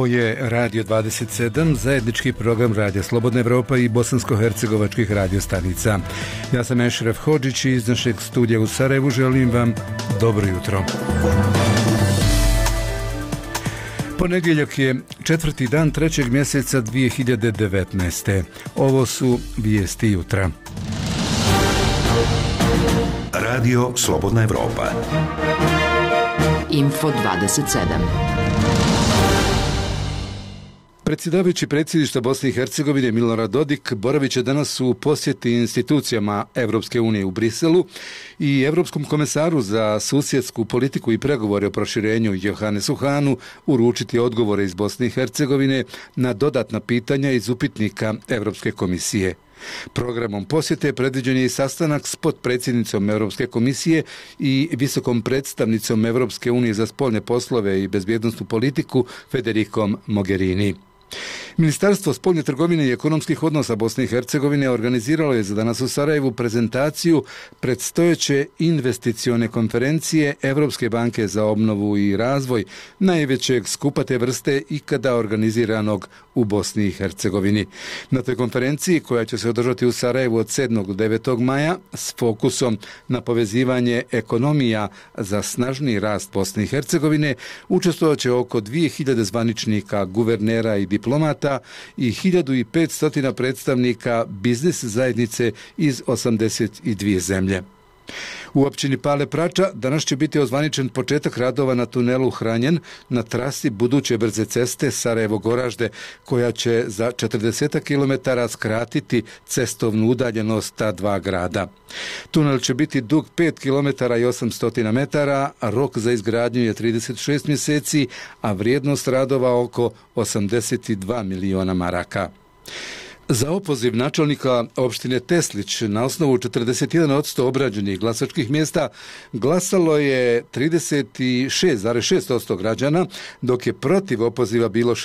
Ovo je Radio 27, zajednički program Radija Slobodna Evropa i bosansko-hercegovačkih radiostanica. Ja sam Ešref Hodžić i iz našeg studija u Sarajevu želim vam dobro jutro. Ponedjeljak je 4. dan 3. mjeseca 2019. Ovo su vijesti jutra. Radio Slobodna Evropa. Info 27. Predsjedavajući predsjedništva Bosne i Hercegovine Milorad Dodik boravit će danas u posjeti institucijama Evropske unije u Briselu i Evropskom komesaru za susjedsku politiku i pregovore o proširenju Johannesu Hahnu uručiti odgovore iz Bosne i Hercegovine na dodatna pitanja iz upitnika Evropske komisije. Programom posjete predviđen je i sastanak s potpredsjednicom Europske komisije i visokom predstavnicom Europske unije za spoljne poslove i bezbjednosnu politiku Federikom Mogherini. Ministarstvo spoljne trgovine i ekonomskih odnosa Bosne i Hercegovine organiziralo je za danas u Sarajevu prezentaciju predstojeće investicione konferencije Evropske banke za obnovu i razvoj, najvećeg skupa te vrste ikada organiziranog u Bosni i Hercegovini. Na toj konferenciji, koja će se održati u Sarajevu od 7. do 9. maja s fokusom na povezivanje ekonomija za snažniji rast Bosne i Hercegovine, učestvovat će oko 2000 zvaničnika, guvernera i diplomata i 1500 predstavnika biznis zajednice iz 82 zemlje. U općini Pale Prača danas će biti ozvaničen početak radova na tunelu Hranjen na trasi buduće brze ceste Sarajevo-Goražde, koja će za 40 km skratiti cestovnu udaljenost ta dva grada. Tunel će biti dug 5 km i 800 metara, a rok za izgradnju je 36 mjeseci, a vrijednost radova oko 82 miliona maraka. Za opoziv načelnika opštine Teslić na osnovu 41% obrađenih glasačkih mjesta glasalo je 36,6% građana, dok je protiv opoziva bilo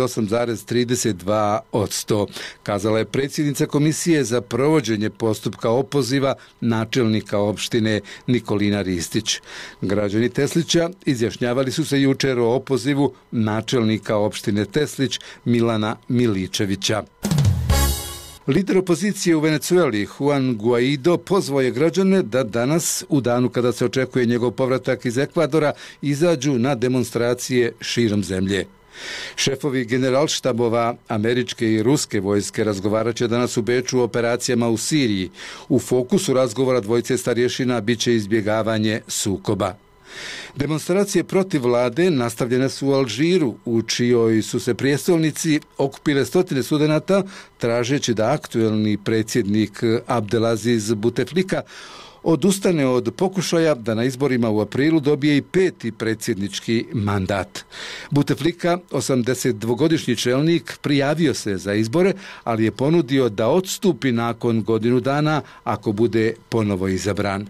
68,32%, kazala je predsjednica Komisije za provođenje postupka opoziva načelnika opštine Nikolina Ristić. Građani Teslića izjašnjavali su se jučer o opozivu načelnika opštine Teslić Milana Miličevića. Lider opozicije u Venezueli, Juan Guaido, pozvao je građane da danas, u danu kada se očekuje njegov povratak iz Ekvadora, izađu na demonstracije širom zemlje. Šefovi generalštabova američke i ruske vojske razgovarat će danas u Beču o operacijama u Siriji. U fokusu razgovora dvojice starješina bit će izbjegavanje sukoba. Demonstracije protiv vlade nastavljene su u Alžiru, u čijoj su se prijestolnici okupile stotine studenata, tražeći da aktuelni predsjednik Abdelaziz Bouteflika odustane od pokušaja da na izborima u aprilu dobije i 5. predsjednički mandat. Bouteflika, 82-godišnji čelnik, prijavio se za izbore, ali je ponudio da odstupi nakon godinu dana ako bude ponovo izabran.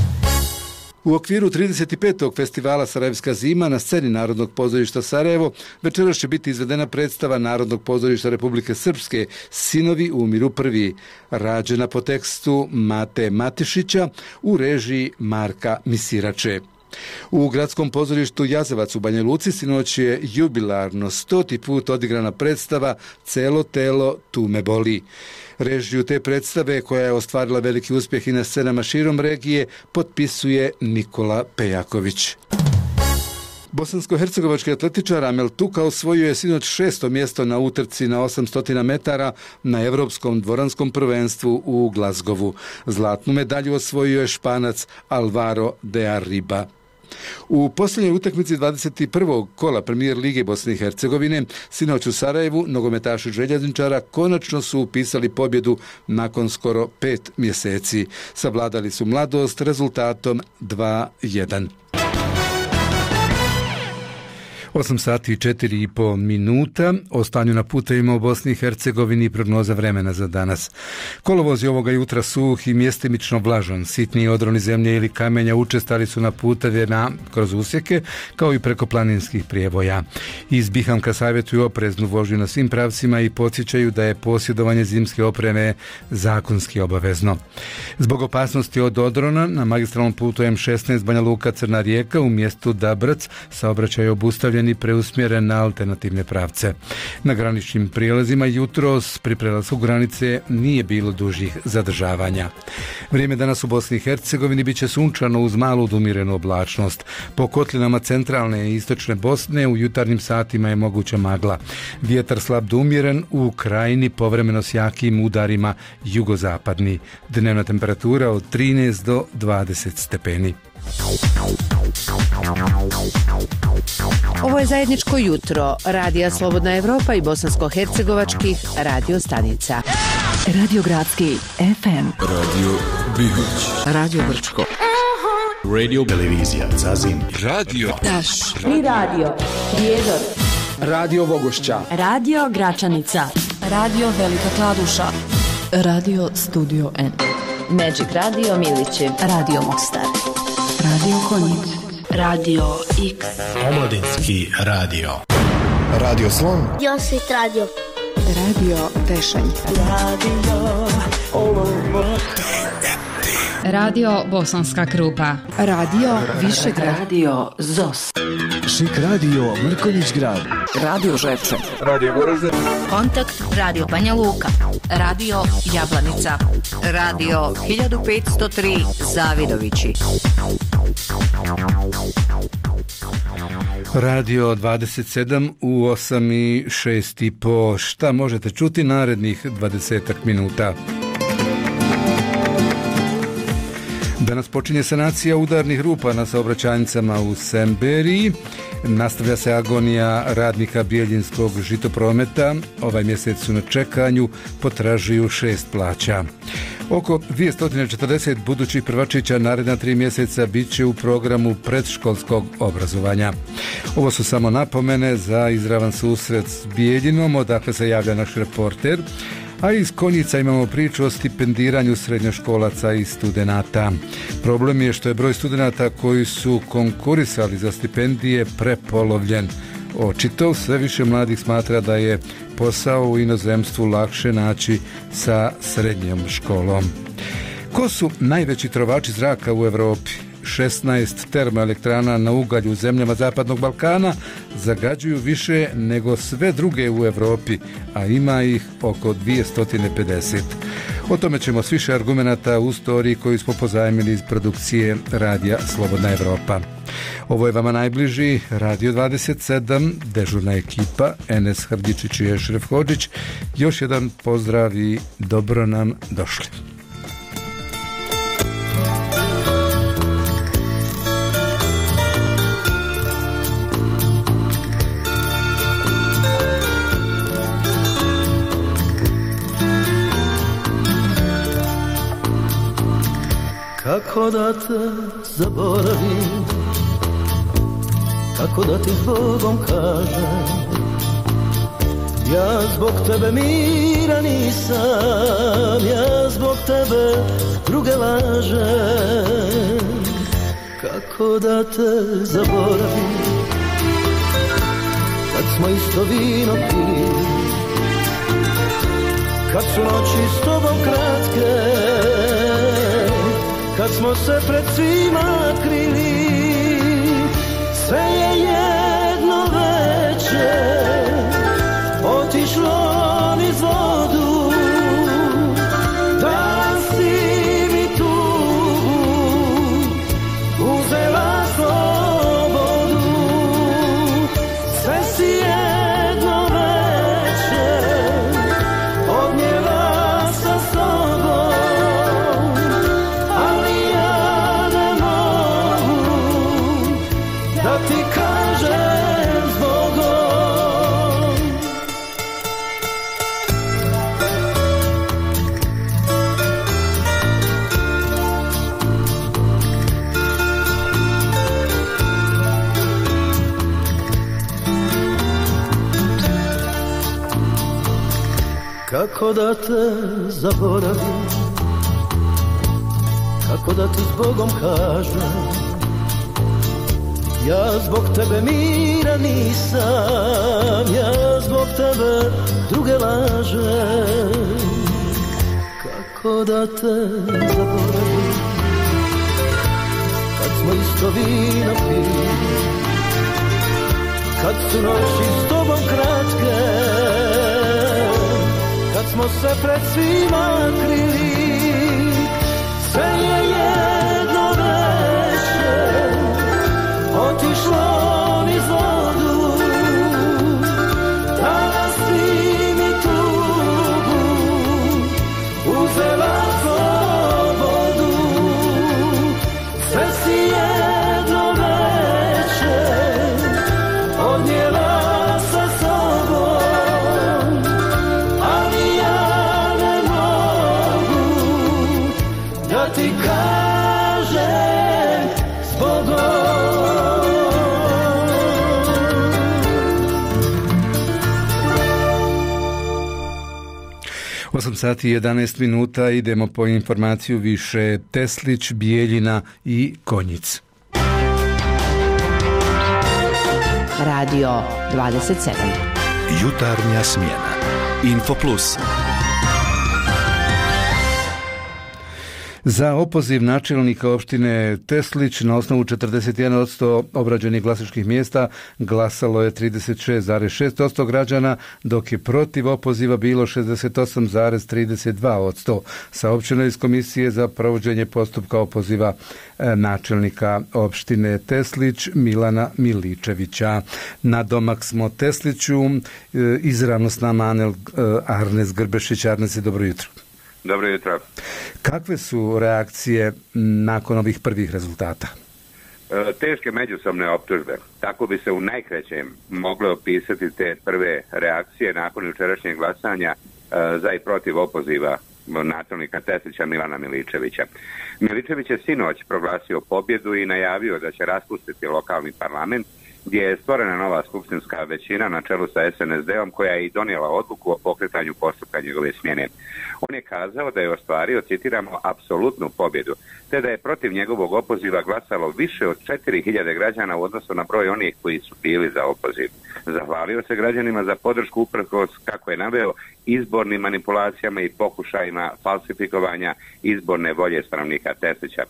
U okviru 35. festivala Sarajevska zima na sceni Narodnog pozorišta Sarajevo večeras će biti izvedena predstava Narodnog pozorišta Republike Srpske Sinovi umiru prvi, rađena po tekstu Mate Matišića u režiji Marka Misirače. U gradskom pozorištu Jazavac u Banja Luci sinoć je jubilarno 100. put odigrana predstava Celo telo tu me boli. Režiju te predstave, koja je ostvarila veliki uspjeh i na scenama širom regije, potpisuje Nikola Pejaković. Bosansko-hercegovački atletičar Amel Tuka osvojio je sinoć 6. mjesto na utrci na 800 metara na Evropskom dvoranskom prvenstvu u Glazgovu. Zlatnu medalju osvojio je Španac Alvaro de Arriba. U posljednjoj utakmici 21. kola Premijer Lige Bosne i Hercegovine sinoć u Sarajevu nogometaši željezničara konačno su upisali pobjedu nakon skoro 5 mjeseci. Savladali su Mladost rezultatom 2:1. 8 sati i 4,5 minuta. O stanju na putevima u Bosni i Hercegovini i prognoza vremena za danas. Kolovoz je ovoga jutra suh i mjestimično vlažan. Sitniji odroni zemlje ili kamenja učestali su na putevima kroz usjeke, kao i preko planinskih prijevoja. Iz Bihamka savjetuju opreznu vožnju na svim pravcima i podsjećaju da je posjedovanje zimske opreme zakonski obavezno. Zbog opasnosti od odrona na magistralnom putu M16 Banja Luka Crna Rijeka u mjestu Dabrac saobraćaj je obustavljen izgubljen i preusmjeren na alternativne pravce. Na graničnim prijelazima jutros pri prelasku granice nije bilo dužih zadržavanja. Vrijeme danas u Bosni i Hercegovini bit će sunčano uz malu umirenu oblačnost. Po kotlinama centralne i istočne Bosne u jutarnjim satima je moguća magla. Vjetar slab do umjeren, u krajini povremeno s jakim udarima jugozapadni. Dnevna temperatura od 13 do 20 stepeni. Ovo je zajedničko jutro Radija Slobodna Evropa i bosansko-hercegovačkih radio stanica. Radio Gradski FM, Radio Bihać, Radio Brčko, Radio Televizija Zazin, Radio Taš i Radio Prijedor, Radio Vogošća, Radio Gračanica, Radio Velika Kladuša, Radio Studio N, Magic Radio Milići, Radio Mostar, Radio Konjic, Radio X, Omladinski radio, Radio Slon, Josit Radio, Radio Tešanj, Radio Bosanska Krupa, Radio Višegrad, Radio ZOS, Šik Radio Mrkonjić Grad, Radio Žepče, Radio Goražde, Kontakt Radio Banja Luka, Radio Jablanica, Radio 1503 Zavidovići, Radio 27 u 8 i 6 i po. Šta možete čuti narednih 20 minuta? Danas počinje sanacija udarnih rupa na saobraćajnicama u Semberiji. Nastavlja se agonija radnika Bijeljinskog žitoprometa. Ovaj mjesec su na čekanju, potražuju 6 plaća. Oko 240 budućih prvačića naredna 3 mjeseca bit će u programu predškolskog obrazovanja. Ovo su samo napomene za izravan susret s Bijeljinom, odakle se javlja naš reporter. A iz Konjica imamo priču o stipendiranju srednjoškolaca i studenata. Problem je što je broj studenata koji su konkurisali za stipendije prepolovljen. Očito sve više mladih smatra da je posao u inozemstvu lakše naći sa srednjom školom. Ko su najveći trovači zraka u Europi? 16 termoelektrana na ugalj u zemljama Zapadnog Balkana zagađuju više nego sve druge u Europi, a ima ih oko 250. O tome ćemo s više argumenata u storiji koju smo pozajmili iz produkcije Radija Slobodna Evropa. Ovo je vama najbliži Radio 27, dežurna ekipa, Enes Hrdičić i Ešref Hodžić. Još jedan pozdrav i dobro nam došli. Kako da te zaboravim, kako da ti s Bogom kažem, ja zbog tebe mira nisam, ja zbog tebe druge lažem. Kako da te zaboravim, kad smo isto vino pili, kad su noći s tobom kratke, kad smo se pred svima krili, sve je jedno večer otišlo niz vodu. Danas ti mi tu uzela slobodu, sve si jedno večer odnijela sa sobom. Kako da te zaboravim, kako da ti s Bogom kažem, ja zbog tebe mira nisam, ja zbog tebe druge lažem. Kako da te zaboravim, kad smo isto vino pili, kad su noći s tobom kratke, kad smo se pred svima krili, sve je jedno večer otišlo niz vodu. Danas ti mi tugu uzela slobodu, sve si jedno večer odnijela sa sobom, ali ja ne mogu da ti kažem zbogom. 8 sati i 11 minuta, idemo po informaciju više. Teslić, Bijeljina i Konjic. Radio 27. Jutarnja smjena. Info Plus. Za opoziv načelnika opštine Teslić na osnovu 41% obrađenih glasačkih mjesta glasalo je 36,6% građana, dok je protiv opoziva bilo 68,32%. Saopćeno je iz Komisije za provođenje postupka opoziva načelnika opštine Teslić Milana Miličevića. Na domak smo Tesliću, izravno s nama Arnes Grbešić. Arnes, dobro jutro. Dobro jutro. Kakve su reakcije nakon ovih prvih rezultata? Teške međusobne optužbe. Tako bi se u najkraćem moglo opisati te prve reakcije nakon jučerašnjeg glasanja za i protiv opoziva načelnika Teslića Milana Miličevića. Miličević je sinoć proglasio pobjedu i najavio da će raspustiti lokalni parlament, gdje je stvorena nova skupštinska većina na čelu sa SNSD-om, koja je i donijela odluku o pokretanju postupka njegove smjene. On je kazao da je ostvario, citiramo, apsolutnu pobjedu, te da je protiv njegovog opoziva glasalo više od 4000 građana u odnosu na broj onih koji su bili za opoziv. Zahvalio se građanima za podršku uprkos, kako je naveo, izbornim manipulacijama i pokušajima falsifikovanja izborne volje stanovnika Teslića.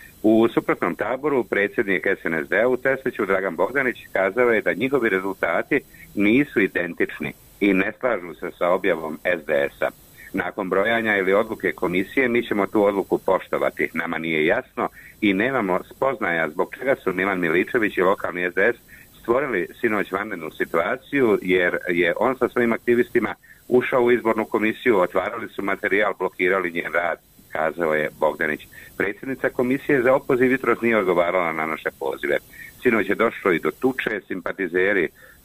U suprotnom taboru predsjednik SNSD-a u Tesliću Dragan Bogdanić kazao je da njihovi rezultati nisu identični i ne slažu se sa objavom SDS-a. Nakon brojanja ili odluke komisije mi ćemo tu odluku poštovati. Nama nije jasno i nemamo spoznaja zbog čega su Milan Miličević i lokalni SDS stvorili sinoć vanrednu situaciju, jer je on sa svojim aktivistima ušao u izbornu komisiju, otvarali su materijal, blokirali njen rad, kazao je Bogdanić. Predsjednica komisije za opoziv jutros nije odgovarala na naše pozive. Sinoć je došlo i do tuče, simpatizeri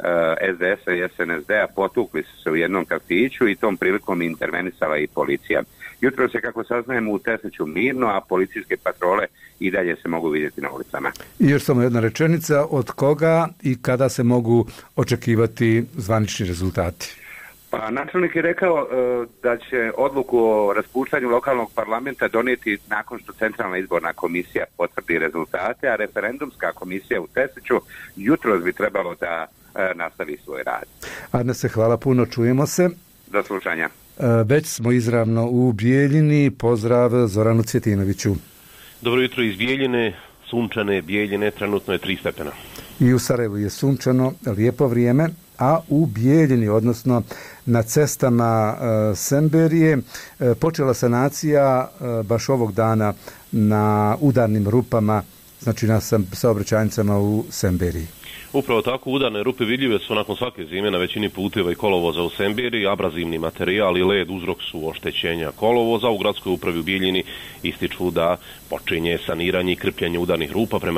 SDS-a i SNSD-a potukli su se u jednom kafiću i tom prilikom intervenisala i policija. Jutros je, kako saznajemo, u Tesliću mirno, a policijske patrole i dalje se mogu vidjeti na ulicama. I još samo jedna rečenica, od koga i kada se mogu očekivati zvanični rezultati? Pa načelnik je rekao da će odluku o raspuštanju lokalnog parlamenta donijeti nakon što Centralna izborna komisija potvrdi rezultate, a referendumska komisija u Tesliću jutros bi trebalo da nastavi svoj rad. Arne, se hvala puno, čujemo se. Do slušanja. Već smo izravno u Bijeljini, pozdrav Zoranu Cvjetinoviću. Dobro jutro iz Bijeljine, sunčane Bijeljine, trenutno je 3 stepena. I u Sarajevu je sunčano, lijepo vrijeme, a u Bijeljini, odnosno na cestama Semberije, počela sanacija baš ovog dana na udarnim rupama, znači na saobraćajnicama u Semberiji. Upravo tako, udarne rupe vidljive su nakon svake zime na većini puteva i kolovoza u Semberiji. Abrazivni materijal i led uzrok su oštećenja kolovoza. U gradskoj upravi u Bijeljini ističu da počinje saniranje i krpljanje udarnih rupa prema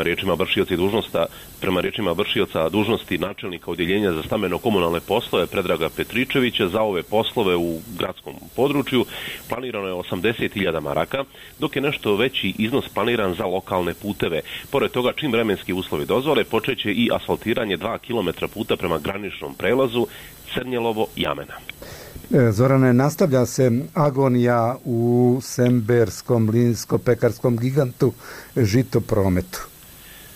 riječima vršioca dužnosti načelnika odjeljenja za stambeno-komunalne poslove Predraga Petričevića. Za ove poslove u gradskom području planirano je 80.000 maraka, dok je nešto veći iznos planiran za lokalne puteve. Pored toga, čim vremenski uslovi dozvole, počeće i asfaltiranje 2 km puta prema graničnom prelazu Crnjelovo-Jamena. Zorane, nastavlja se agonija u semberskom mlinsko-pekarskom gigantu Žitoprometu.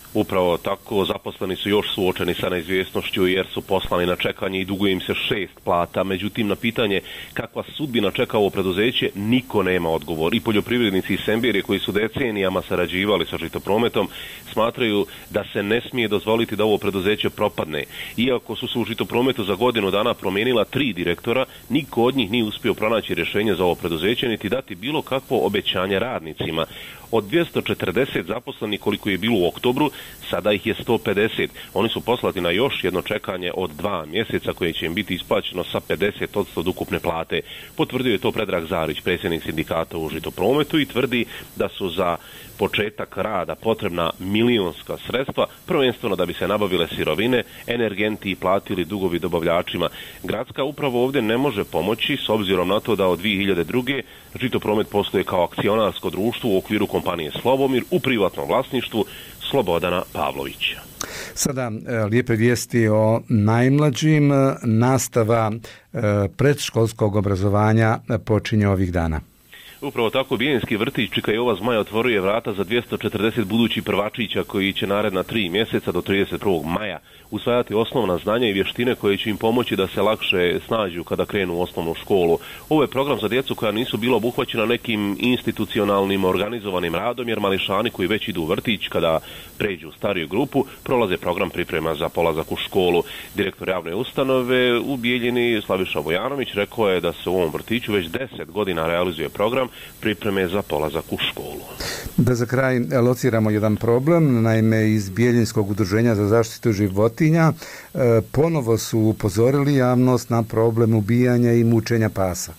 Upravo tako, zaposleni su još suočeni sa neizvjesnošću jer su poslani na čekanje i duguje im se 6 plata. Međutim, na pitanje kakva sudbina čeka ovo preduzeće, niko nema odgovor. I poljoprivrednici iz Sembirije koji su decenijama sarađivali sa Žitoprometom smatraju da se ne smije dozvoliti da ovo preduzeće propadne. Iako su u Žitoprometu za godinu dana promijenila 3 direktora, niko od njih nije uspio pronaći rješenje za ovo preduzeće niti dati bilo kakvo obećanje radnicima. Od 240 zaposlenih koliko je bilo u oktobru, sada ih je 150. Oni su poslati na još jedno čekanje od 2 mjeseca koje će im biti isplaćeno sa 50% od ukupne plate. Potvrdio je to Predrag Zarić, predsjednik sindikata u Žitoprometu, i tvrdi da su za početak rada potrebna milionska sredstva, prvenstveno da bi se nabavile sirovine, energenti i platili dugovi dobavljačima. Gradska uprava ovdje ne može pomoći s obzirom na to da od 2002. Žitopromet posluje kao akcionarsko društvo u okviru kompanije Slobomir u privatnom vlasništvu Slobodana Pavlovića. Sada lijepe vijesti o najmlađim. Nastava predškolskog obrazovanja počinje ovih dana. Upravo tako, Bijeljinski vrtić Čikajova Zmaja otvoruje vrata za 240 budućih prvačića koji će naredna 3 mjeseca do 31. maja usvajati osnovna znanja i vještine koje će im pomoći da se lakše snađu kada krenu u osnovnu školu. Ovo je program za djecu koja nisu bila obuhvaćena nekim institucionalnim organizovanim radom, jer mališani koji već idu u vrtić kada pređu u stariju grupu prolaze program priprema za polazak u školu. Direktor javne ustanove u Bijeljini Slaviša Vojanović rekao je da se u ovom vrtiću već 10 godina realizuje program pripreme za polazak u školu. Da za kraj lociramo jedan problem, naime iz Bijeljinskog udruženja za zaštitu životinja ponovo su upozorili javnost na problem ubijanja i mučenja pasa.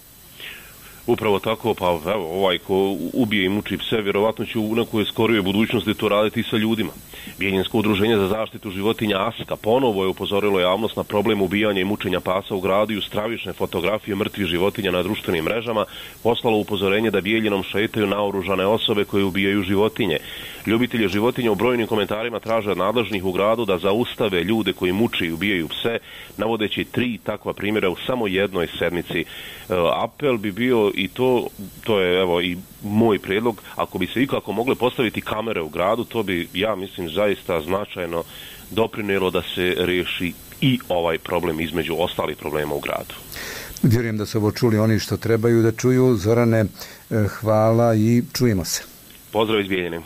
Upravo tako, pa evo, ovaj ko ubije i muči pse, vjerovatno će u nekoj skorijoj budućnosti to raditi i sa ljudima. Bijeljinsko udruženje za zaštitu životinja ASKA ponovo je upozorilo javnost na problem ubijanja i mučenja pasa u gradu i uz stravične fotografije mrtvih životinja na društvenim mrežama poslalo upozorenje da Bijeljinom šetaju naoružane osobe koje ubijaju životinje. Ljubitelji životinja u brojnim komentarima traže od nadležnih u gradu da zaustave ljude koji muče i ubijaju pse, navodeći 3 takva primjera u samo jednoj sedmici. Apel bi bio i to je evo i moj prijedlog, ako bi se ikako mogle postaviti kamere u gradu, to bi, ja mislim, zaista značajno doprinijelo da se riješi i ovaj problem između ostalih problema u gradu. Vjerujem da su ovo čuli oni što trebaju da čuju. Zorane, hvala i čujemo se. Pozdrav iz Bijeljine.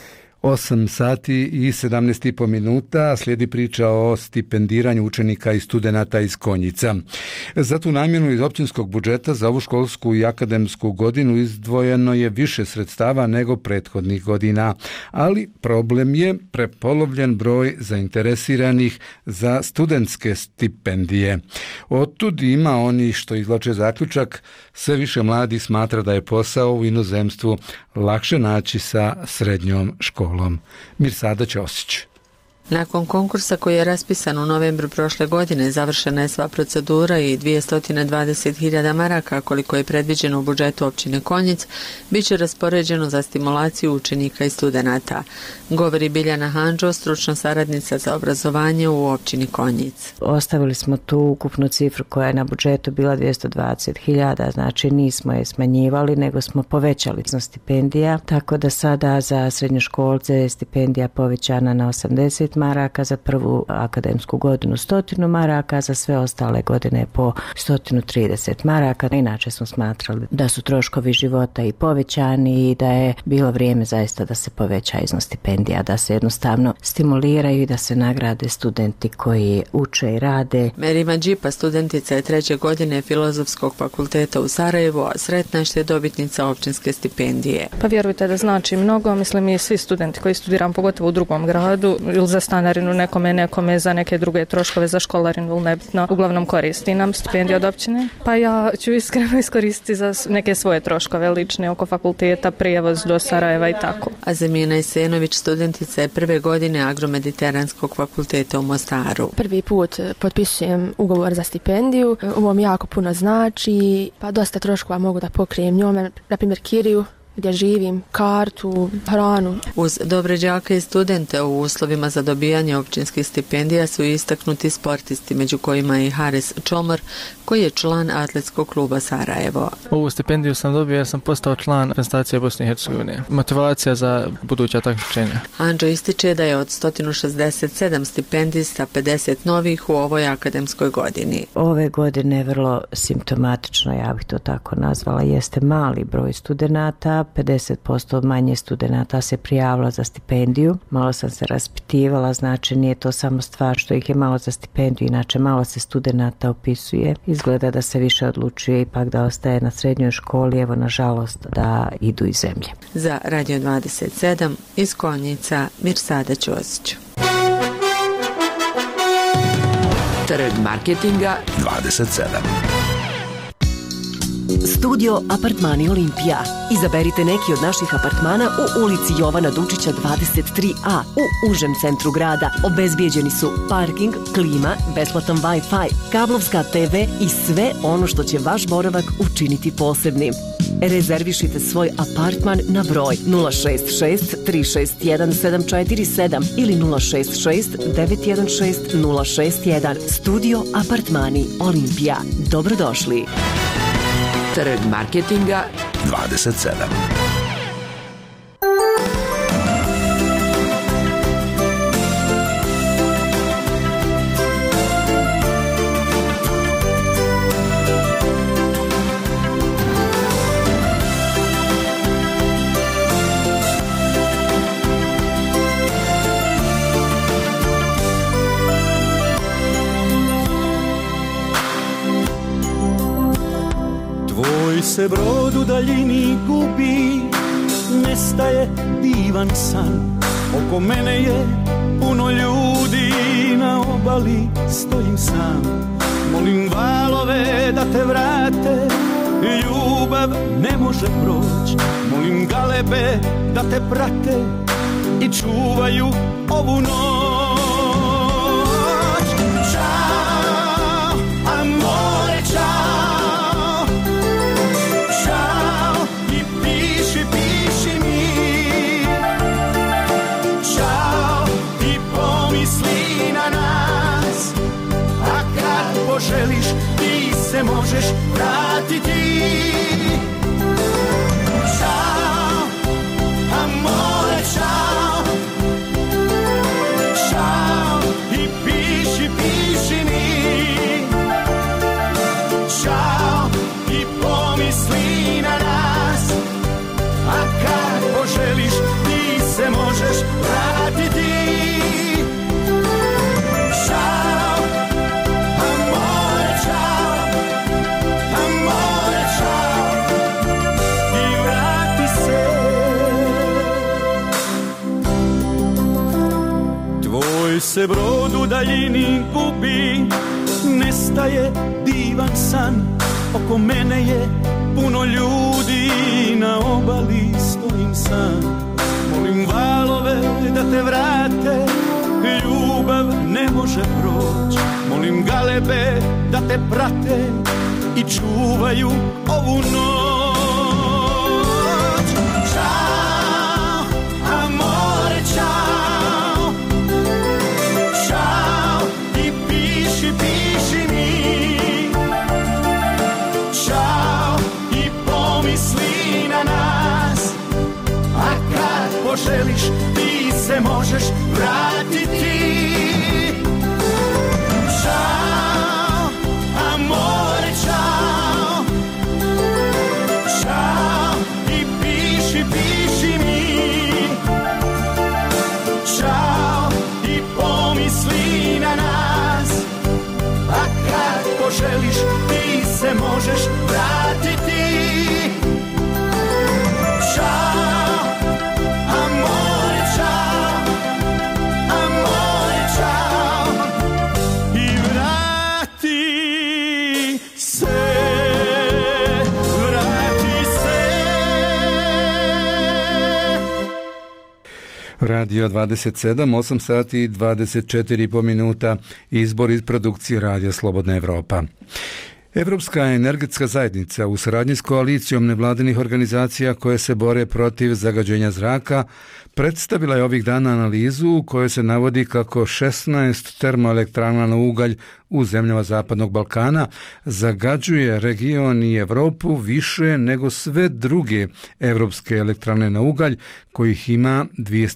8 sati i 17,5 minuta slijedi priča o stipendiranju učenika i studenata iz Konjica. Za tu namjenu iz općinskog budžeta za ovu školsku i akademsku godinu izdvojeno je više sredstava nego prethodnih godina, ali problem je prepolovljen broj zainteresiranih za studentske stipendije. Otud ima oni što izvlače zaključak, sve više mladih smatra da je posao u inozemstvu lakše naći sa srednjom školom. Mirsada Ćosić. Nakon konkursa koji je raspisan u novembru prošle godine, završena je sva procedura i 220.000 maraka, koliko je predviđeno u budžetu općine Konjic, bit će raspoređeno za stimulaciju učenika i studenata. Govori Biljana Handžo, stručna saradnica za obrazovanje u općini Konjic. Ostavili smo tu ukupnu cifru koja je na budžetu bila 220.000, znači nismo je smanjivali, nego smo povećali iznos stipendija, tako da sada za srednjoškolce je stipendija povećana na 80 maraka, za prvu akademsku godinu 100 maraka, za sve ostale godine po 130 maraka. Inače smo smatrali da su troškovi života i povećani i da je bilo vrijeme zaista da se poveća iznos stipendija, da se jednostavno stimuliraju i da se nagrade studenti koji uče i rade. Merima Đipa, studentica je 3. godine Filozofskog fakulteta u Sarajevu, a sretna je što je dobitnica općinske stipendije. Pa vjerujte da znači mnogo, mislim i svi studenti koji studiram, pogotovo u drugom gradu, ili za stanarinu nekome za neke druge troškove, za školarinu, nebitno, uglavnom koristi nam stipendiju od općine. Pa ja ću iskreno iskoristiti za neke svoje troškove lične oko fakulteta, prijevoz do Sarajeva i tako. A Zemina Isenović, studentica je 1. godine Agromediteranskog fakulteta u Mostaru. Prvi put potpisujem ugovor za stipendiju, ovo mi jako puno znači, pa dosta troškova mogu da pokrijem njome, na primjer kiriju, gdje živim, kartu, hranu. Uz dobre đake i studente u uslovima za dobijanje općinskih stipendija su istaknuti sportisti, među kojima je i Haris Čomor, koji je član Atletskog kluba Sarajevo. Ovu stipendiju sam dobio jer sam postao član reprezentacije Bosne i Hercegovine. Motivacija za buduća takmičenja. Anđo ističe da je od 167 stipendista 50 novih u ovoj akademskoj godini. Ove godine je vrlo simptomatično, ja bih to tako nazvala, jeste mali broj studenata, 50% manje studenata se prijavilo za stipendiju. Malo sam se raspitivala, znači nije to samo stvar što ih je malo za stipendiju, inače malo se studenata upisuje. Izgleda da se više odlučuje ipak da ostaje na srednjoj školi, evo nažalost da idu iz zemlje. Za Radio 27 iz Konjica Mirsada Ćosić. Trg marketinga 27. Studio Apartmani Olimpija. Izaberite neki od naših apartmana u ulici Jovana Dučića 23A u užem centru grada. Obezbijeđeni su parking, klima, besplatan Wi-Fi, kablovska TV i sve ono što će vaš boravak učiniti posebnim. Rezervišite svoj apartman na broj 066 361 747 ili 066 916 061. Studio Apartmani Olimpija. Dobrodošli. Trg marketinga 27. Se brod u daljini gubi, nestaje divan san. Oko mene je puno ljudi, na obali stojim sam. Molim valove da te vrate, ljubav ne može proć. Molim galebe da te prate i čuvaju ovu noć. Ćao, amore, ćao. Želiš, ti se možeš vratiti. Ćao, amore, ćao. Ćao i piši, piši mi. Ćao i pomisli na nas. A kad poželiš, ti se možeš vratiti. Se brod u daljini gubi, nestaje divan san. Oko mene je puno ljudi, na obali stojim sam. Molim valove da te vrate, ljubav ne može proć. Molim galebe da te prate i čuvaju ovu noć. Ćao, amore, ćao. Piši mi. Ćao i pomisli na nas. A kad poželiš, ti se možeš vratiti. Ćao, amore, ćao. Ćao i piši mi. Ćao i pomisli na nas. A kad poželiš, ti se možeš vratiti. Ćao, amore, ćao. Amore, ćao. I vrati se. Vrati se. Radio 27, 8 sati i 24 po minuta, izbor iz produkcije Radio Slobodna Evropa. Evropska energetska zajednica u saradnji s koalicijom nevladinih organizacija koje se bore protiv zagađenja zraka predstavila je ovih dana analizu u kojoj se navodi kako 16 termoelektrana na ugalj u zemljama Zapadnog Balkana zagađuje region i Evropu više nego sve druge evropske elektrane na ugalj, kojih ima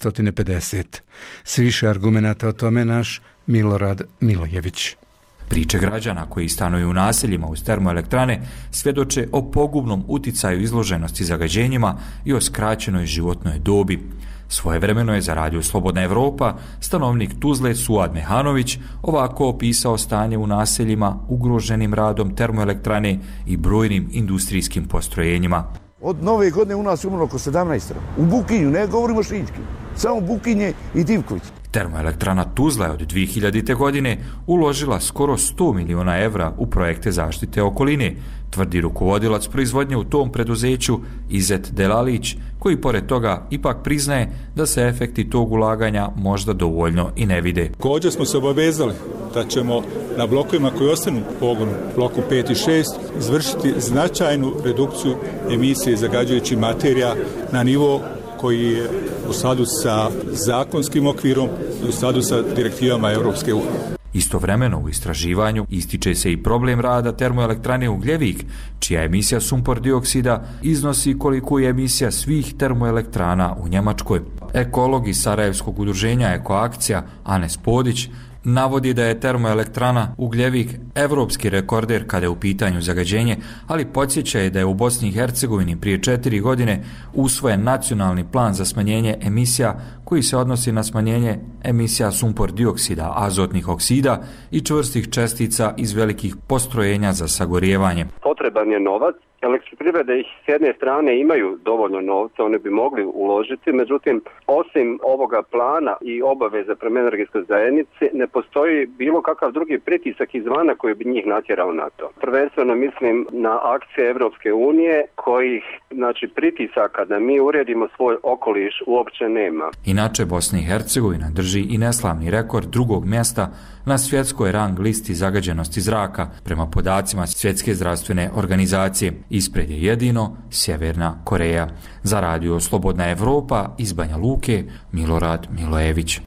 250. S više argumenata o tome naš Milorad Milojević. Priče građana koji stanuju u naseljima uz termoelektrane svjedoče o pogubnom uticaju izloženosti zagađenjima i o skraćenoj životnoj dobi. Svojevremeno je za Radio Slobodna Evropa stanovnik Tuzle Suad Mehanović ovako opisao stanje u naseljima ugroženim radom termoelektrane i brojnim industrijskim postrojenjima. Od nove godine u nas umrlo oko 17. U Bukinju, ne govorimo Šički, samo Bukinje i Divković. Termoelektrana Tuzla je od 2000. godine uložila skoro 100 miliona evra u projekte zaštite okoline, tvrdi rukovodilac proizvodnje u tom preduzeću Izet Delalić, koji pored toga ipak priznaje da se efekti tog ulaganja možda dovoljno i ne vide. Također smo se obavezali da ćemo na blokovima koji ostanu u pogonu, bloku 5 i 6, izvršiti značajnu redukciju emisije zagađujućih materija na nivo koji je u skladu sa zakonskim okvirom i u skladu sa direktivama Europske unije. Istovremeno u istraživanju ističe se i problem rada termoelektrane Ugljevik, čija emisija sumpor dioksida iznosi koliko je emisija svih termoelektrana u Njemačkoj. Ekolog iz Sarajevskog udruženja Ekoakcija Anes Podić navodi da je termoelektrana Ugljevik evropski rekorder kada je u pitanju zagađenje, ali podsjeća je da je u Bosni i Hercegovini prije 4 godine usvojen nacionalni plan za smanjenje emisija koji se odnosi na smanjenje emisija sumpor dioksida, azotnih oksida i čvrstih čestica iz velikih postrojenja za sagorijevanje. Potreban je novac. Elektroprivrede ih s jedne strane imaju dovoljno novca, oni bi mogli uložiti, međutim, osim ovoga plana i obaveza prema energetskoj zajednici, ne postoji bilo kakav drugi pritisak izvana koji bi njih natjerao na to. Prvenstveno mislim na akcije Evropske unije, kojih pritisaka da mi uredimo svoj okoliš uopće nema. Inače, Bosna i Hercegovina drži i neslavni rekord drugog mjesta na svjetskoj rang listi zagađenosti zraka prema podacima Svjetske zdravstvene organizacije. Ispred je jedino Sjeverna Koreja. Za Radio Slobodna Evropa iz Banja Luke, Milorad Milojević.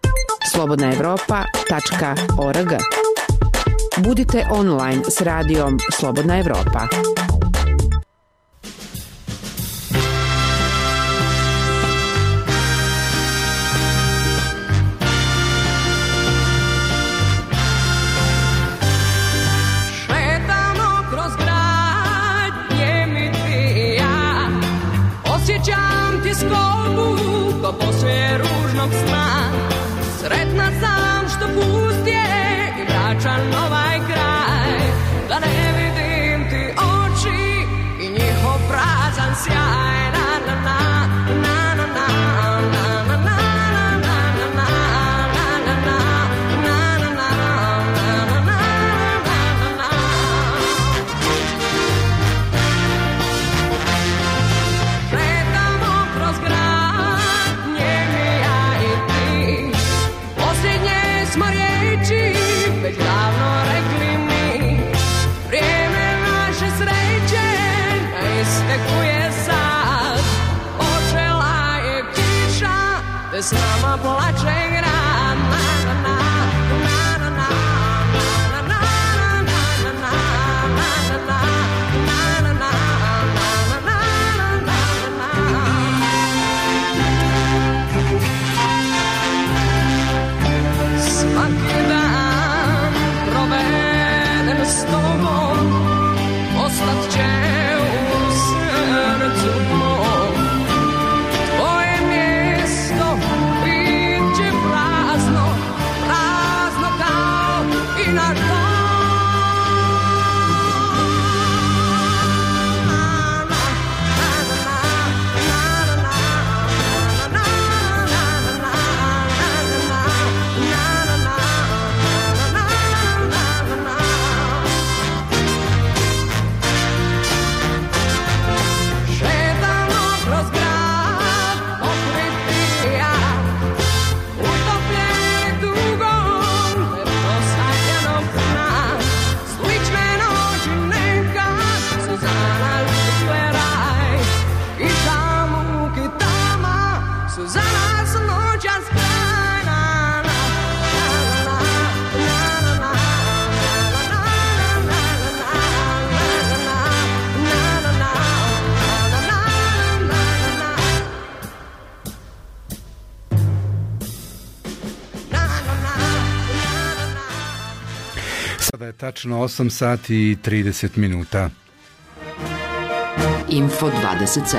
slobodnaevropa.org. Budite online s radijom Slobodna Evropa. Poslije ružnog sna sretna sam što pust je i vraćan ovaj kraj, da ne vidim ti oči i njihov prazan sjaj. Na na na na na na na na na na na s nama plače grad. Na na na na na na na svaki dan proveden s tobom ostat će u srcu mom. Tvoje mjesto biće je tačno 8 sati i 30 minuta. Info 27.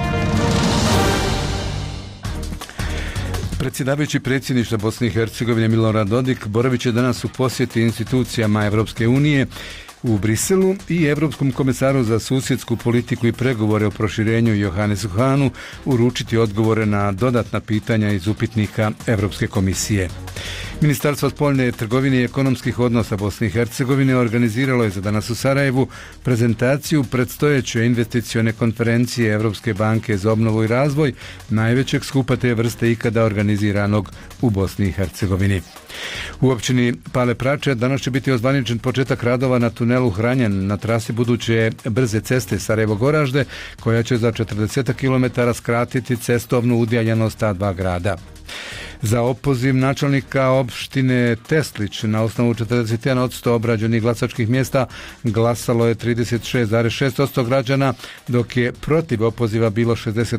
Predsjedavajući predsjedništva Bosne i Hercegovine Milorad Dodik boravit će danas u posjeti institucijama Evropske unije u Briselu i Evropskom komesaru za susjedsku politiku i pregovore o proširenju Johannesu Hahnu uručiti odgovore na dodatna pitanja iz upitnika Evropske komisije. Ministarstvo spoljne trgovine i ekonomskih odnosa Bosne i Hercegovine organiziralo je za danas u Sarajevu prezentaciju predstojeće investicione konferencije Evropske banke za obnovu i razvoj, najvećeg skupa te vrste ikada organiziranog u Bosni i Hercegovini. U općini Pale Prače danas će biti ozvaničen početak radova na tunelu Hranjen na trasi buduće brze ceste Sarajevo-Goražde, koja će za 40 km skratiti cestovnu udaljenost ta dva grada. Za opoziv načelnika opštine Teslić na osnovu 41% obrađenih glasačkih mjesta glasalo je 36,6% građana, dok je protiv opoziva bilo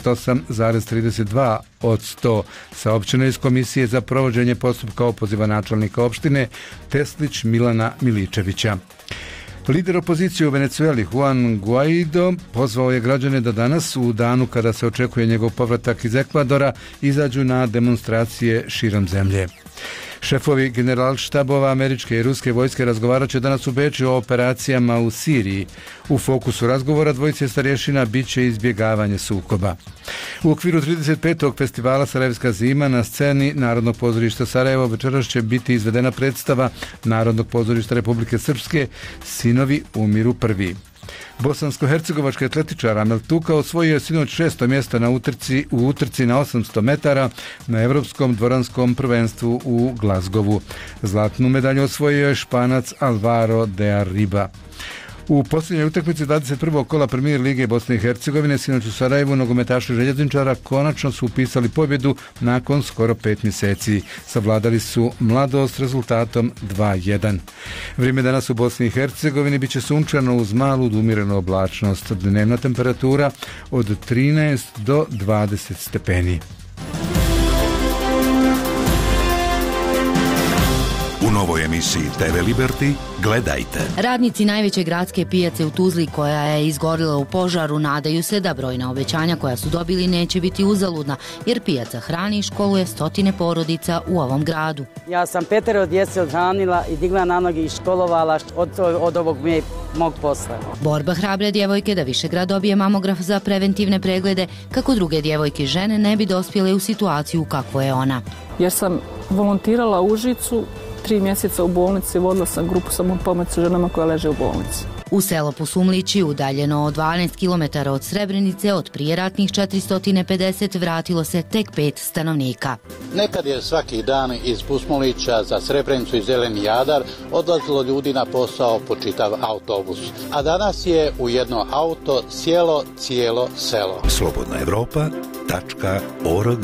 68,32%, saopćeno iz Komisije za provođenje postupka opoziva načelnika opštine Teslić Milana Miličevića. Lider opozicije u Venecueli Juan Guaido pozvao je građane da danas, u danu kada se očekuje njegov povratak iz Ekvadora, izađu na demonstracije širom zemlje. Šefovi generalštabova američke i ruske vojske razgovarat će danas u Beču o operacijama u Siriji. U fokusu razgovora dvojice starješina bit će izbjegavanje sukoba. U okviru 35. festivala Sarajevska zima na sceni Narodnog pozorišta Sarajevo večeras će biti izvedena predstava Narodnog pozorišta Republike Srpske Sinovi umiru prvi. Bosansko-hercegovački atletičar Amel Tuka osvojio je sinoć 6. mjesto u utrci na 800 metara na Evropskom dvoranskom prvenstvu u Glazgovu. Zlatnu medalju osvojio je Španac Alvaro de Arriba. U posljednjoj utakmici 21. kola Premier lige Bosne i Hercegovine sinoć u Sarajevu nogometaši željezničara konačno su upisali pobjedu nakon skoro 5 mjeseci. Savladali su Mladost rezultatom 2:1. Vrijeme danas u Bosni i Hercegovini bit će sunčano uz malu umirenu oblačnost. Dnevna temperatura od 13 do 20 stepeni. U novoj emisiji TV Liberty gledajte. Radnici najveće gradske pijace u Tuzli, koja je izgorila u požaru, nadaju se da brojna obećanja koja su dobili neće biti uzaludna, jer pijaca hrani i školuje stotine porodica u ovom gradu. Ja sam 5 djece odhranila i digla na noge i školovala od ovog mog posla. Borba hrabre djevojke da Višegrad dobije mamograf za preventivne preglede, kako druge djevojke i žene ne bi dospjele u situaciju kakvo je ona. Jer sam volontirala u Užicu, 3 mjeseca u bolnici, vodila sam grupu samopomoći ženama koje leže u bolnici. U selo Pusumlići, udaljeno od 12 km od Srebrenice, od prijeratnih 450 vratilo se tek 5 stanovnika. Nekad je svaki dan iz Pusumlića za Srebrenicu i Zeleni Jadar odlazilo ljudi na posao po čitav autobus. A danas je u jedno auto sjelo cijelo selo. Slobodnaevropa.org.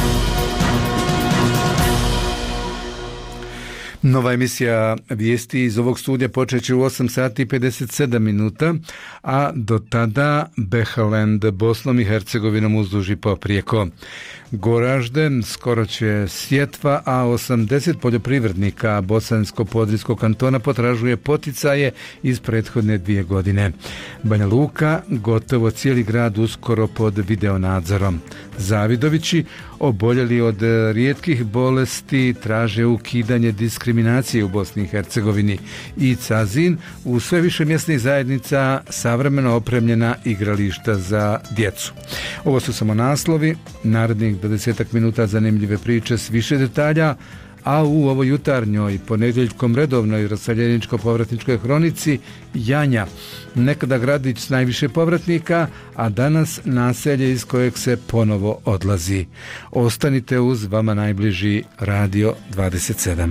Nova emisija vijesti iz ovog studija počeće u 8 sati i 57 minuta, a do tada Behaland Bosnom i Hercegovinom uzduži poprijeko. Goražde skoro će sjetva, a 80 poljoprivrednika Bosansko-Podrijskog kantona potražuje poticaje iz prethodne 2 godine. Banja Luka, gotovo cijeli grad uskoro pod videonadzorom. Zavidovići, oboljeli od rijetkih bolesti, traže ukidanje diskriminacije u Bosni i Hercegovini. I Cazin, u sve više mjesnih zajednica savremeno opremljena igrališta za djecu. Ovo su samo naslovi, narednih 20 minuta zanimljive priče s više detalja, a u ovoj jutarnjoj, ponedjeljkom redovnoj raseljeničko-povratničkoj hronici Janja, nekada gradić s najviše povratnika, a danas naselje iz kojeg se ponovo odlazi. Ostanite uz vama najbliži Radio 27.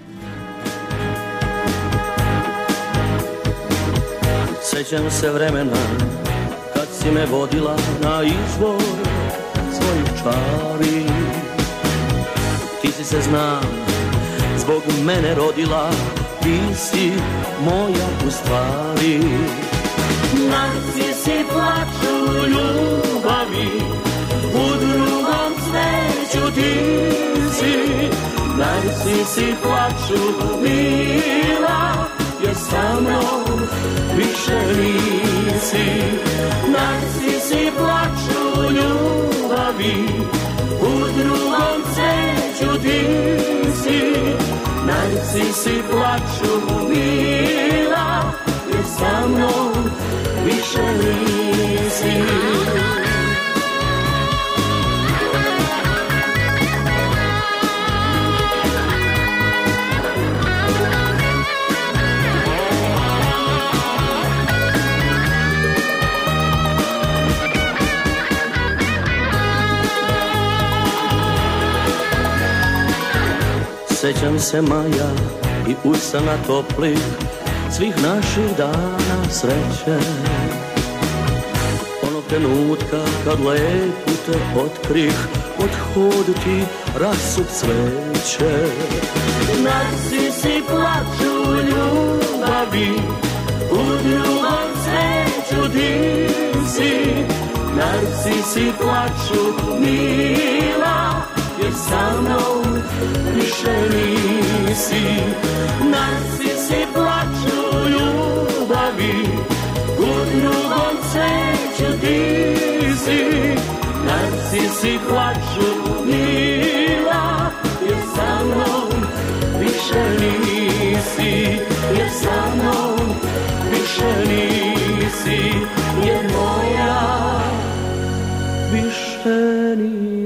Sjećam se vremena kad si me vodila na izvor svojih čari. Ti si se, znam, zbog mene rodila, ti si moja u stvari. Narcisi plaču ljubavi, u drugom cveću ti si. Narcisi plaču mila, jer sa mnom više nisi. Narcisi plaču ljubavi, u drugom cveću ti si. Narcisi plaču mila, jer sa mnom više nisi. Sećam se maja i usana toplih, svih naših dana sreće. Onog trenutka kad lepu te otkrih, od hodu ti rasup cveće. Narcisi plaču ljubavi, u drugom cveću ti si. Narcisi plaču mila, jer sa mnom više nisi. Narcisi plaču ljubavi, u drugom cveću ti si. Narcisi plaču mila, jer sa mnom više nisi. Jer sa mnom više nisi, jer moja više nisi.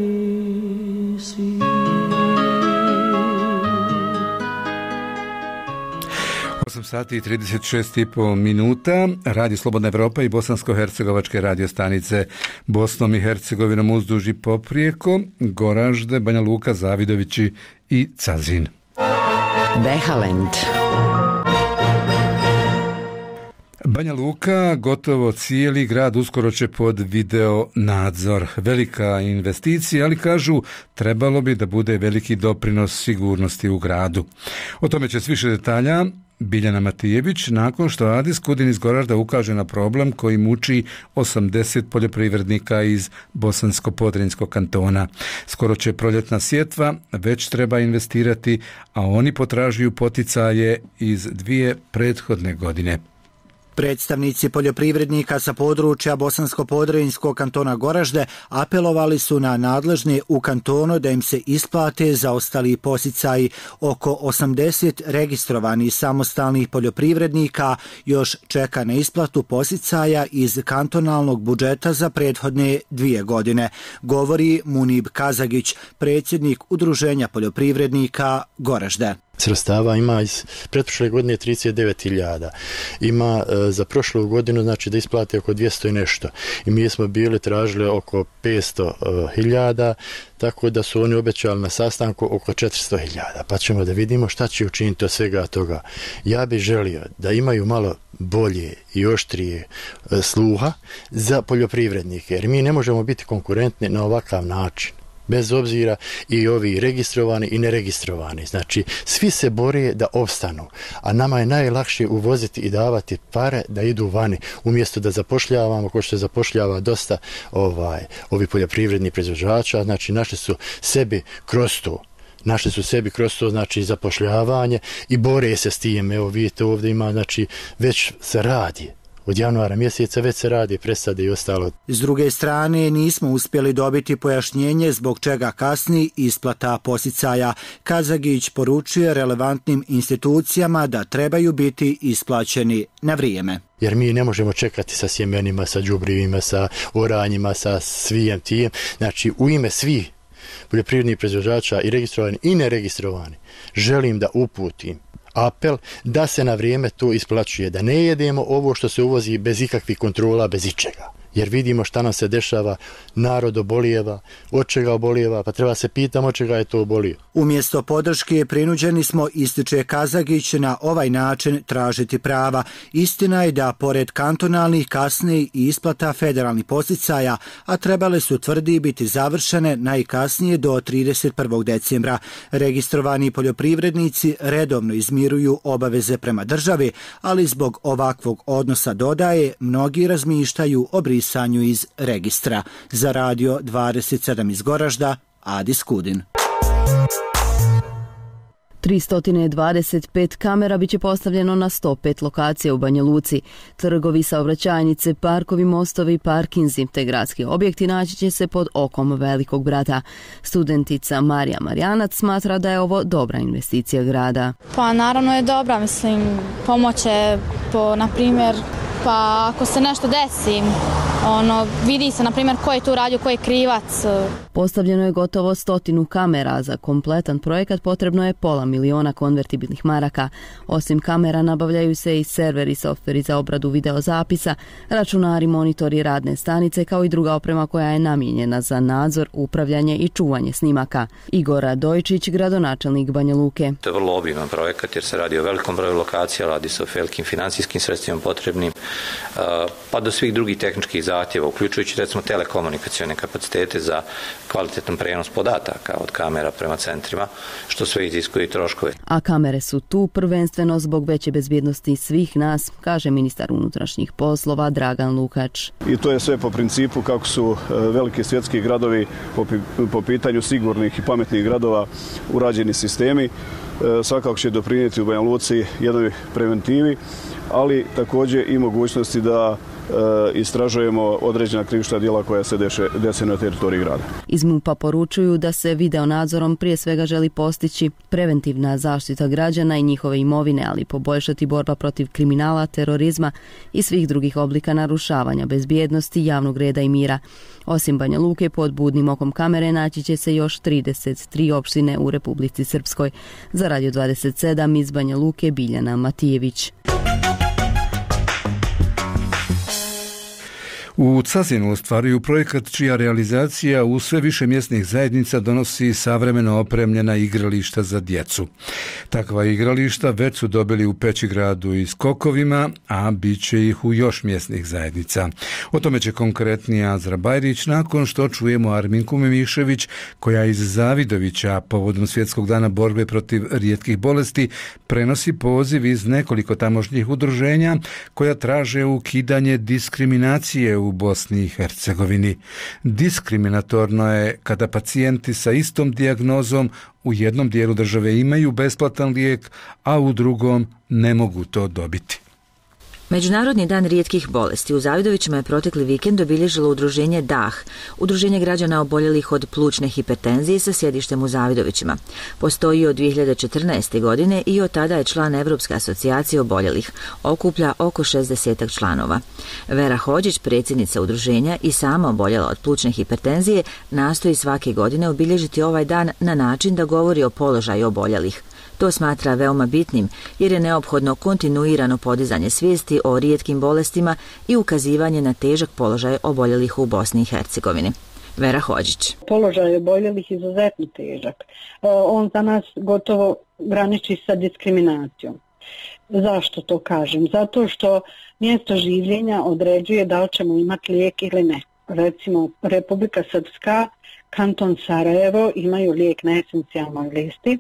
8 sati i 36,5 minuta. Radio Slobodna Evropa i bosansko-hercegovačke radio stanice Bosnom i Hercegovinom uzduž i poprijeko, Goražde, Banja Luka, Zavidovići i Cazin. Behalend. Banja Luka, gotovo cijeli grad uskoro će pod video nadzor. Velika investicija, ali kažu trebalo bi da bude veliki doprinos sigurnosti u gradu. O tome će s više detalja Biljana Matijević nakon što Adis Kudin iz Goražda ukaže na problem koji muči 80 poljoprivrednika iz Bosansko-Podrinjskog kantona. Skoro će proljetna sjetva, već treba investirati, a oni potražuju poticaje iz 2 prethodne godine. Predstavnici poljoprivrednika sa područja Bosansko-Podrinjskog kantona Goražde apelovali su na nadležne u kantonu da im se isplate zaostali poticaji. Oko 80 registrovanih samostalnih poljoprivrednika još čeka na isplatu poticaja iz kantonalnog budžeta za prethodne 2 godine, govori Munib Kazagić, predsjednik Udruženja poljoprivrednika Goražde. Sredstava ima iz pretprošle godine 39.000. Ima za prošlu godinu, znači da isplate oko 200 i nešto. I mi smo bili tražili oko 500.000, tako da su oni obećali na sastanku oko 400.000. Pa ćemo da vidimo šta će učiniti od svega toga. Ja bih želio da imaju malo bolje i oštrije sluha za poljoprivrednike, jer mi ne možemo biti konkurentni na ovakav način. Bez obzira i ovi registrovani i neregistrovani. Znači, svi se bore da opstanu, a nama je najlakše uvoziti i davati pare da idu vani, umjesto da zapošljavamo, ko što zapošljava dosta ovi poljoprivredni proizvođača, znači našli su sebi kroz to, znači zapošljavanje i bore se s tim. Evo vidite ovdje ima, znači već se radi. Od januara mjeseca već se radi presade i ostalo. S druge strane, nismo uspjeli dobiti pojašnjenje zbog čega kasni isplata poticaja. Kazagić poručuje relevantnim institucijama da trebaju biti isplaćeni na vrijeme. Jer mi ne možemo čekati sa sjemenima, sa đubrivima, sa oranjima, sa svijem tijem. Znači, u ime svih poljoprivrednih proizvođača i registrovani i neregistrovani, želim da uputim apel da se na vrijeme to isplaćuje, da ne jedemo ovo što se uvozi bez ikakvih kontrola, bez ičega. Jer vidimo šta nam se dešava, narod obolijeva, od čega obolijeva, pa treba se pitamo od čega je to obolio. Umjesto podrške prinuđeni smo, ističe Kazagić, na ovaj način tražiti prava. Istina je da pored kantonalnih kasni i isplata federalnih poticaja, a trebale su, tvrdi, biti završene najkasnije do 31. decembra. Registrovani poljoprivrednici redovno izmiruju obaveze prema državi, ali zbog ovakvog odnosa, dodaje, mnogi razmišljaju o brisanju iz registra. Za Radio 27 iz Goražda, Adis Kudin. 325 kamera biće postavljeno na 105 lokacija u Banja Luci. Trgovi, saobraćajnice, parkovi, mostovi, parkinzi te gradski objekti naći će se pod okom velikog brata. Studentica Marija Marjanac smatra da je ovo dobra investicija grada. Pa naravno je dobra, mislim, pomoće na primjer, pa ako se nešto desi, vidi se na primjer ko je tu radio, ko je krivac. Postavljeno je gotovo 100 kamera. Za kompletan projekat potrebno je $500.000 konvertibilnih maraka. Osim kamera nabavljaju se i serveri i softveri za obradu videozapisa, računari, monitori, radne stanice kao i druga oprema koja je namijenjena za nadzor, upravljanje i čuvanje snimaka. Igor Radojčić, gradonačelnik Banja Luke. To je vrlo obiman projekat jer se radi o velikom broju lokacija, radi se o velikim financijskim sredstvima potrebnim, pa do svih drugih tehničkih zahtjeva, uključujući recimo telekomunikacione kapacitete za kvalitetan prenos podataka od kamera prema centrima, što sve iziskuje troškove. A kamere su tu prvenstveno zbog veće bezbjednosti svih nas, kaže ministar unutrašnjih poslova Dragan Lukač. I to je sve po principu kako su veliki svjetski gradovi po pitanju sigurnih i pametnih gradova urađeni sistemi. Svakako će doprinijeti u Banja Luci jednoj preventivi, ali također i mogućnosti da istražujemo određena krivična djela koja se dese na teritoriji grada. Iz MUP-a poručuju da se video nadzorom prije svega želi postići preventivna zaštita građana i njihove imovine, ali poboljšati borba protiv kriminala, terorizma i svih drugih oblika narušavanja bezbjednosti, javnog reda i mira. Osim Banja Luke, pod budnim okom kamere naći će se još 33 opštine u Republici Srpskoj. Za Radio 27 iz Banja Luke, Biljana Matijević. U Cazinu ostvaruju projekat čija realizacija u sve više mjesnih zajednica donosi savremeno opremljena igrališta za djecu. Takva igrališta već su dobili u Pećigradu i Skokovima, a bit će ih u još mjesnih zajednica. O tome će konkretnije Azra Bajrić nakon što čujemo Arminku Memišević, koja iz Zavidovića povodom Svjetskog dana borbe protiv rijetkih bolesti prenosi poziv iz nekoliko tamošnjih udruženja koja traže ukidanje diskriminacije u Bosni i Hercegovini. Diskriminatorno je kada pacijenti sa istom dijagnozom u jednom dijelu države imaju besplatan lijek, a u drugom ne mogu to dobiti. Međunarodni dan rijetkih bolesti u Zavidovićima je protekli vikend obilježilo udruženje DAH, udruženje građana oboljelih od plućne hipertenzije sa sjedištem u Zavidovićima. Postoji od 2014. godine i od tada je član Evropske asocijacije oboljelih, okuplja oko 60 članova. Vera Hođić, predsjednica udruženja i sama oboljela od plućne hipertenzije, nastoji svake godine obilježiti ovaj dan na način da govori o položaju oboljelih. To smatra veoma bitnim jer je neophodno kontinuirano podizanje svijesti o rijetkim bolestima i ukazivanje na težak položaj oboljelih u Bosni i Hercegovini. Vera Hođić. Položaj oboljelih je izuzetno težak. On za nas gotovo graniči sa diskriminacijom. Zašto to kažem? Zato što mjesto življenja određuje da li ćemo imati lijek ili ne. Recimo, Republika Srpska, kanton Sarajevo imaju lijek na esencijalnoj listi.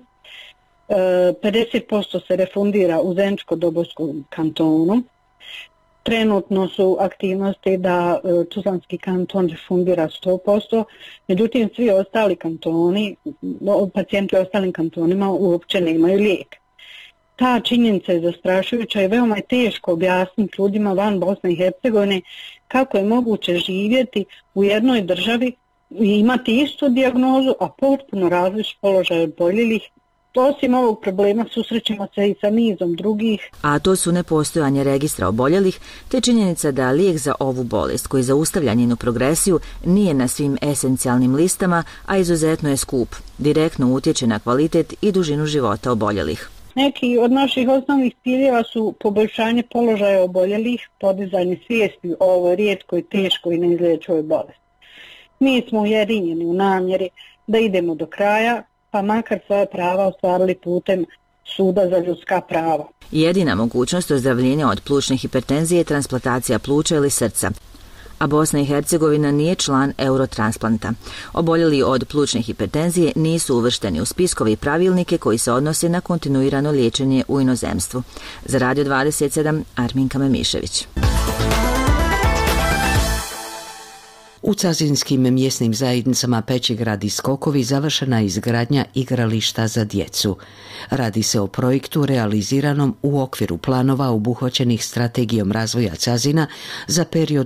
50% se refundira u Zeničko-Dobojskom kantonu. Trenutno su aktivnosti da Tuzlanski kanton refundira 100%, međutim svi ostali kantoni, pacijenti u ostalim kantonima uopće nemaju lijek. Ta činjenica je zastrašujuća i veoma je teško objasniti ljudima van Bosne i Hercegovine kako je moguće živjeti u jednoj državi i imati istu dijagnozu, a potpuno različit položaj oboljelih. Osim ovog problema susrećemo se i sa nizom drugih. A to su nepostojanje registra oboljelih, te činjenica da lijek za ovu bolest koji zaustavlja njenu progresiju nije na svim esencijalnim listama, a izuzetno je skup. Direktno utječe na kvalitet i dužinu života oboljelih. Neki od naših osnovnih ciljeva su poboljšanje položaja oboljelih, podizanje svijesti o ovoj rijetkoj, teškoj i neizlječivoj bolesti. Mi smo ujedinjeni u namjeri da idemo do kraja, pa makar svoje prava ostvarili putem Suda za ljudska prava. Jedina mogućnost ozdravljenja od plućne hipertenzije je transplantacija pluća ili srca, a Bosna i Hercegovina nije član Eurotransplanta. Oboljeli od plućne hipertenzije nisu uvršteni u spiskove i pravilnike koji se odnose na kontinuirano liječenje u inozemstvu. Za Radio 27, Arminka Memišević. U cazinskim mjesnim zajednicama Pećegrad i Skokovi završena je izgradnja igrališta za djecu. Radi se o projektu realiziranom u okviru planova obuhvaćenih strategijom razvoja Cazina za period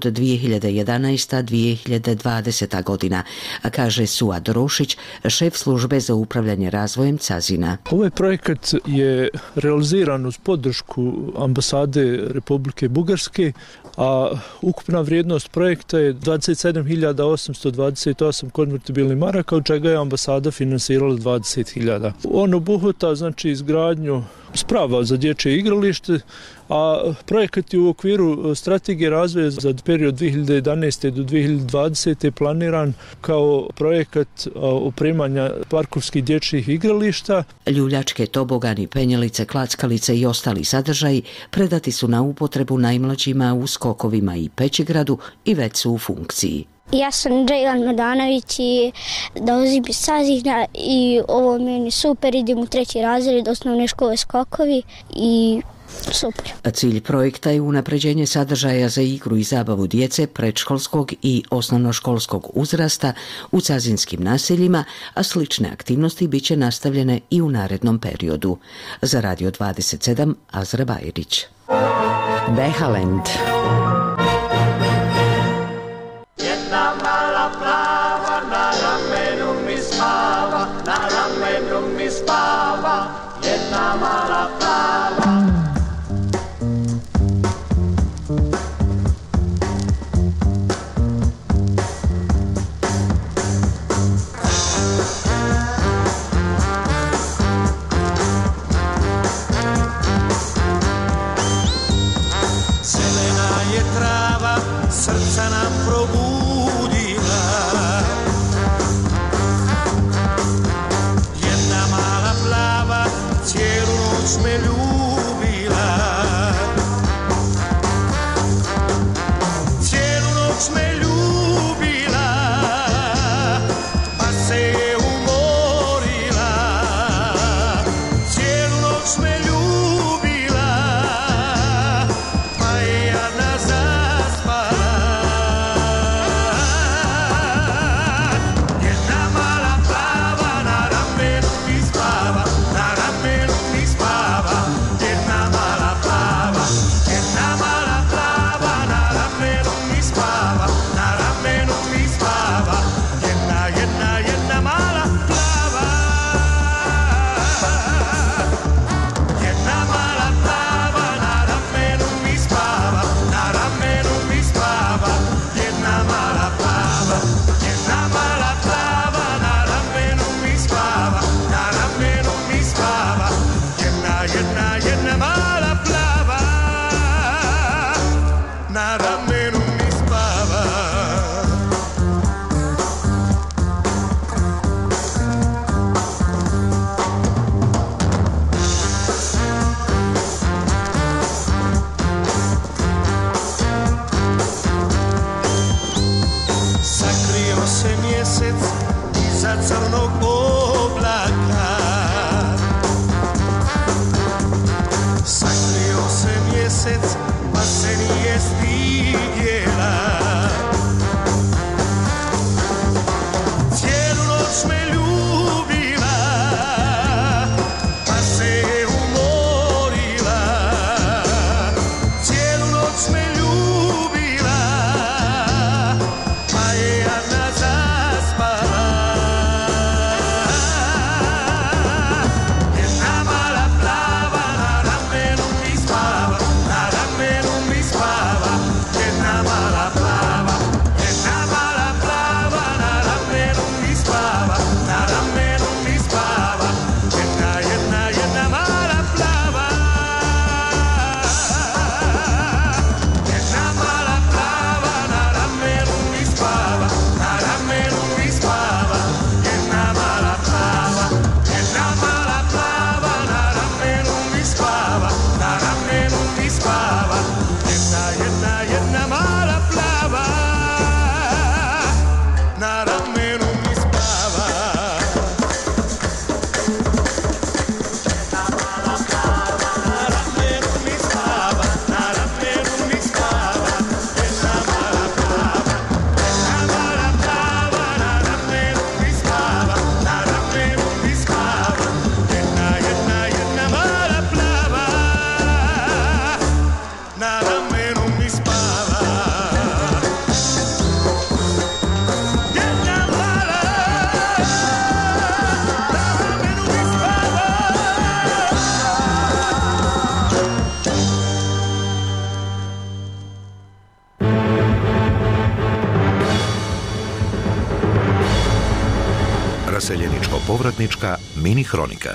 2011-2020 godina, kaže Suad Rošić, šef službe za upravljanje razvojem Cazina. Ovaj projekat je realiziran uz podršku ambasade Republike Bugarske, a ukupna vrijednost projekta je 27.828 konvertibilnih maraka, od čega je ambasada finansirala 20.000. On obuhvata znači izgradnju sprava za dječje igralište, a projekat je u okviru strategije razvoja za period 2011. do 2020. planiran kao projekat opremanja parkovskih dječjih igrališta. Ljuljačke, tobogani, penjelice, klackalice i ostali sadržaji predati su na upotrebu najmlađima u Skokovima i Pećegradu i već su u funkciji. Ja sam Džejlan Madanović i dolazim iz Cazina i ovo meni super, idem u 3. razred osnovne škole Skokovi i super. Cilj projekta je unapređenje sadržaja za igru i zabavu djece predškolskog i osnovnoškolskog uzrasta u cazinskim naseljima, a slične aktivnosti bit će nastavljene i u narednom periodu. Za Radio 27, Azra Bajrić. Behalend. Jedna mala plava na ramenu mi spava, na ramenu mi spava, jedna mala plava. Zelena je trava, srca nam probudila. Jedna mala plava, cijelu noć me ljubila. Cijelu noć me ljubila, pa se je umorila. Cijelu noć me ljubila, pa je jadna zaspala. Jedna mala plava na ramenu mi spava, na ramenu mi spava. Jedna mala plava, jedna mala plava na ramenu mi spava, na Iseljeničko-povratnička mini hronika.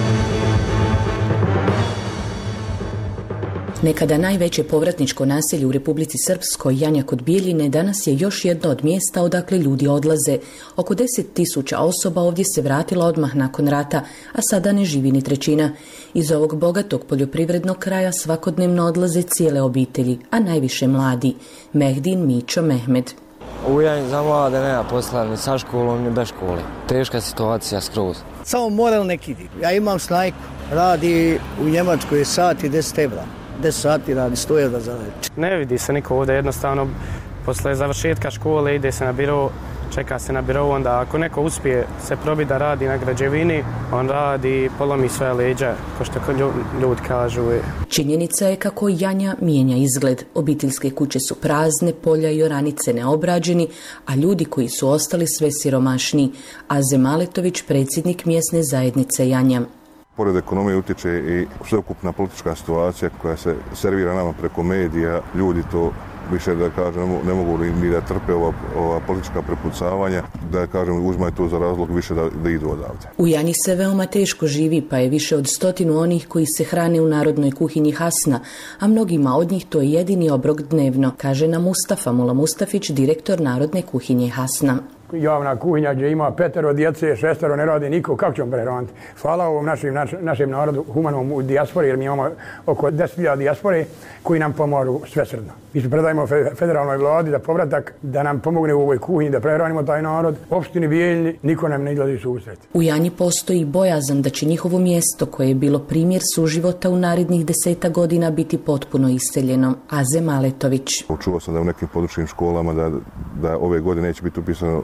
Nekada najveće povratničko naselje u Republici Srpskoj, Janja kod Bijeljine, danas je još jedno od mjesta odakle ljudi odlaze. Oko 10.000 osoba ovdje se vratila odmah nakon rata, a sada ne živi ni trećina. Iz ovog bogatog poljoprivrednog kraja svakodnevno odlaze cijele obitelji, a najviše mladi. Mehdin Mićo Mehmed. U Janji za mlade nema posla ni sa školom ni bez škole. Teška situacija skroz. Samo moral neki. Ja imam snajku. Radi u Njemačkoj sat i 10 evra. 10 sati radi, 100 evra za večer. Ne vidi se niko ovdje, jednostavno posle završetka škole ide se na biro, čeka se na biro, onda ako neko uspije se probiti da radi na građevini, on radi, polomi sve leđa, ko što ljudi kažu. Činjenica je kako Janja mijenja izgled. Obiteljske kuće su prazne, polja i oranice neobrađeni, a ljudi koji su ostali sve siromašniji. Azem Maletović, predsjednik mjesne zajednice Janja. Pored ekonomije utječe i sveukupna politička situacija koja se servira nama preko medija. Ljudi to više, da kažem, ne mogu ni da trpe ova politička prepucavanja, da kažem, uzmaju to za razlog više da idu odavde. U Janji se veoma teško živi, pa je više od 100 onih koji se hrane u narodnoj kuhinji Hasna, a mnogima od njih to je jedini obrok dnevno, kaže nam Mustafa Mula Mustafić, direktor narodne kuhinje Hasna. Javna kuhinja gdje ima 5 djece, 6 ne radi niko, kako ćemo prehraniti? Hvala ovom našem narodu humanom u dijaspori, jer mi imamo oko 10.000 dijaspore koji nam pomogu svesrdno. Mi se predajemo federalnoj vladi za povratak da nam pomogne u ovoj kuhinji da prehranimo taj narod. Opštini Bijeljni niko nam ne izlazi susret. U Janji postoji bojazan da će njihovo mjesto, koje je bilo primjer suživota u narednih 10 godina, biti potpuno iseljeno. Azem Maletović. Čuo sam da u nekim područnim školama da ove godine neće biti upisano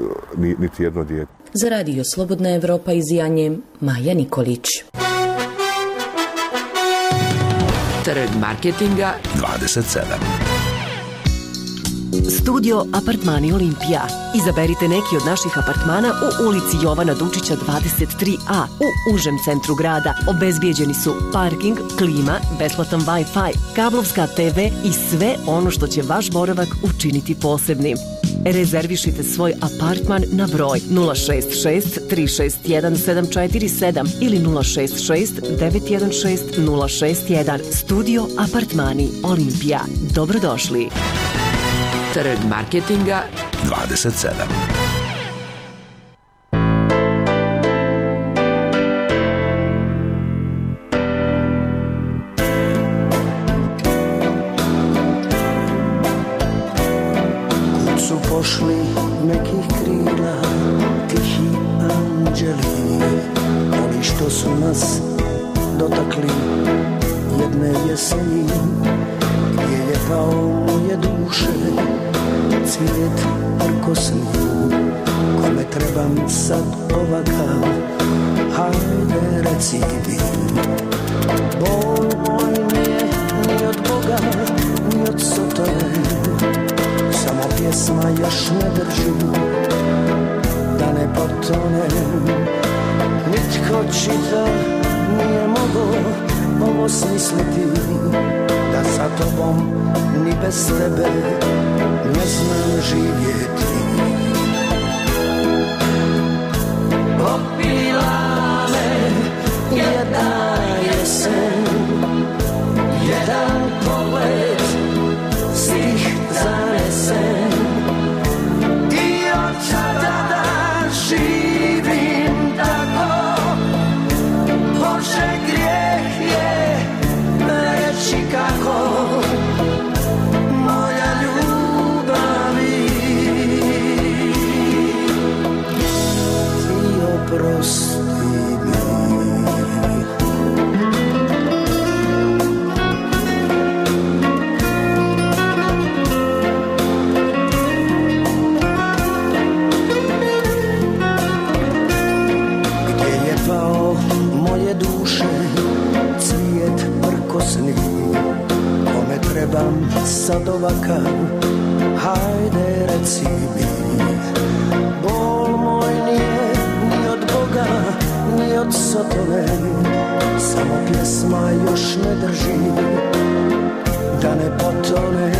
niti jedno dijete. Za radio Slobodna Evropa iz Janje, Maja Nikolić. Trg marketinga 27. Studio Apartmani Olimpija. Izaberite neki od naših apartmana u ulici Jovana Dučića 23A u užem centru grada. Obezbijeđeni su parking, klima, besplatan Wi-Fi, kablovska TV i sve ono što će vaš boravak učiniti posebnim. Rezervišite svoj apartman na broj 066 361 747 ili 066 916 061. Studio Apartmani Olimpija. Dobrodošli. Trg marketinga 27. Pošli nekih krila, tihi anđeli, oni što su nas dotakli jedne jeseni, gdje je pao moje duše cvijet prkosni, kome trebam sad ovakav, hajde reci mi. Bol moj nije ni od Boga, ni od Sotore, samo pjesma još ne drži, da ne potone. Nitko čita nije mogao ovo smisliti, da sa tobom ni bez tebe ne znam živjeti. Opila me jedna jesen, jedan pogled, stih zanesen, i od tada živim tako. Bože, grijeh je reći kako moja ljubavi, ti oprosti mi. Kome trebam sad ovakav, hajde reci mi. Bol moj nije ni od Boga, ni od Sotone, samo pjesma još ne drži, da ne potone.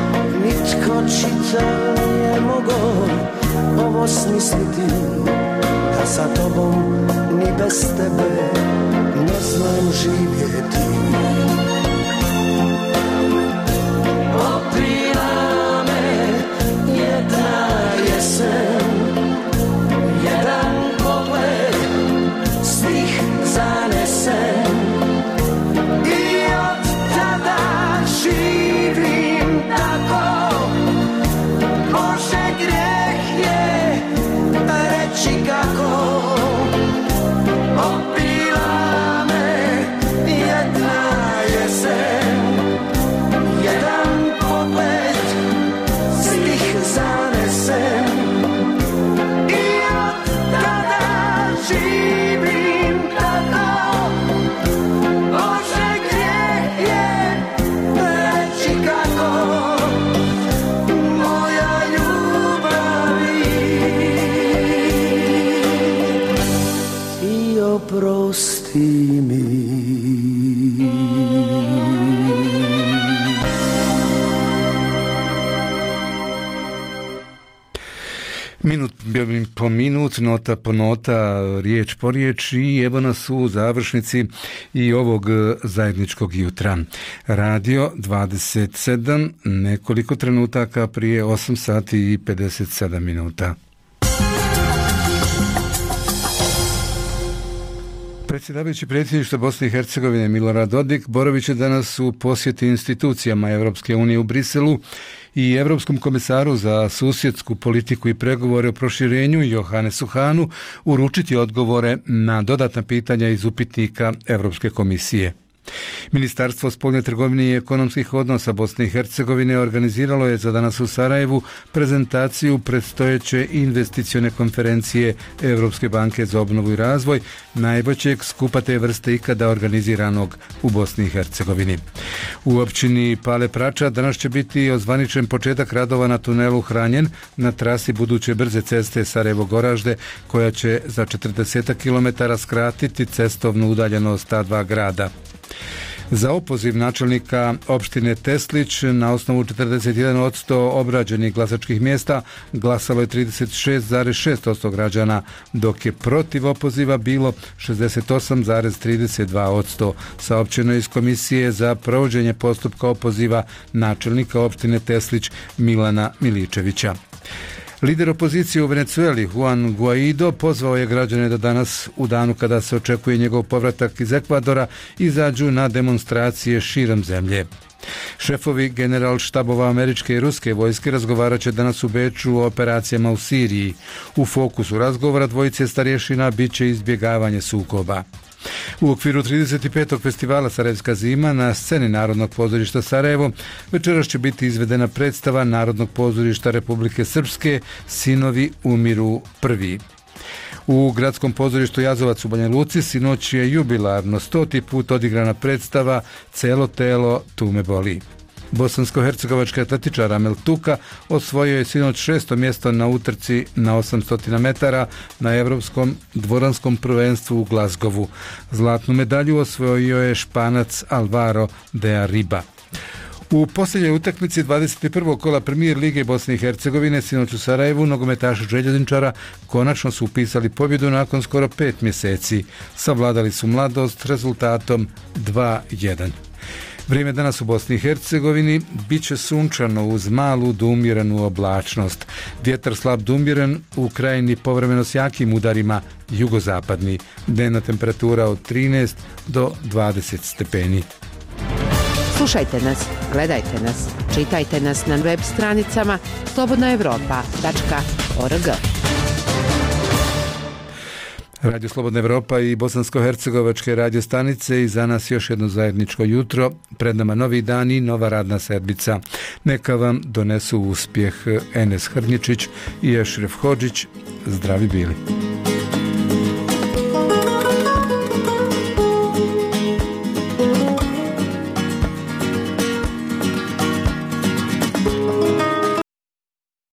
Nitko čita nije mogao ovo smisliti, sa tobom ni bez tebe ne znam živjeti. Opila me jedna jesen, jedan pogled stih zanesen i od tada živim tako. Bože, grijeh je reći kako. Opila me jedna jesen, jedan pogled stih zanesen i od tada živim tako. Bože, grijeh je reći kako. Moja ljubavi i oprosti mi. Minut po minut, nota po nota, riječ po riječ i evo nas u završnici i ovog zajedničkog jutra. Radio 27, nekoliko trenutaka prije 8 sati i 57 minuta. Predsjedavajući predsjedništva Bosne i Hercegovine Milorad Dodik boravit će danas u posjeti institucijama Europske unije u Briselu i Europskom komisaru za susjedsku politiku i pregovore o proširenju Johannesu Hahnu uručiti odgovore na dodatna pitanja iz upitnika Europske komisije. Ministarstvo spoljne trgovine i ekonomskih odnosa Bosne i Hercegovine organiziralo je za danas u Sarajevu prezentaciju predstojeće investicione konferencije Europske banke za obnovu i razvoj, najvećeg skupa te vrste ikada organiziranog u Bosni i Hercegovini. U općini Pale Prača danas će biti ozvaničen početak radova na tunelu Hranjen na trasi buduće brze ceste Sarajevo-Goražde, koja će za 40 km skratiti cestovnu udaljenost ta dva grada. Za opoziv načelnika opštine Teslić na osnovu 41% obrađenih glasačkih mjesta glasalo je 36,6% građana, dok je protiv opoziva bilo 68,32%, saopćeno iz Komisije za provođenje postupka opoziva načelnika opštine Teslić Milana Miličevića. Lider opozicije u Venezueli Juan Guaido pozvao je građane da danas, u danu kada se očekuje njegov povratak iz Ekvadora, izađu na demonstracije širom zemlje. Šefovi generalštabova američke i ruske vojske razgovarat će danas u Beču o operacijama u Siriji. U fokusu razgovora dvojice starješina bit će izbjegavanje sukoba. U okviru 35. festivala Sarajevska zima na sceni Narodnog pozorišta Sarajevo večeras će biti izvedena predstava Narodnog pozorišta Republike Srpske Sinovi umiru prvi. U gradskom pozorištu Jazovac u Banja Luci sinoć je jubilarno 100. put odigrana predstava Celo telo tu me boli. Bosansko-hercegovački atletičar Amel Tuka osvojio je sinoć 6. mjesto na utrci na 800 metara na Evropskom dvoranskom prvenstvu u Glazgovu. Zlatnu medalju osvojio je Španac Alvaro de Arriba. U posljednjoj utakmici 21. kola Premier lige Bosne i Hercegovine sinoć u Sarajevu nogometaši Željezničara konačno su upisali pobjedu nakon skoro 5 mjeseci. Savladali su Mladost rezultatom 2:1. Vrijeme danas u Bosni i Hercegovini bit će sunčano uz malu do umjerenu oblačnost. Vjetar slab do umjeren, u krajini povremeno s jakim udarima jugozapadni. Dnevna temperatura od 13 do 20 stepeni. Slušajte nas, gledajte nas, čitajte nas na web stranicama slobodnaevropa.org. Radio Slobodna Evropa i bosansko-hercegovačke radio stanice i za nas još jedno zajedničko jutro. Pred nama novi dan i nova radna sedmica. Neka vam donesu uspjeh Enes Hrnjičić i Ešref Hodžić. Zdravi bili.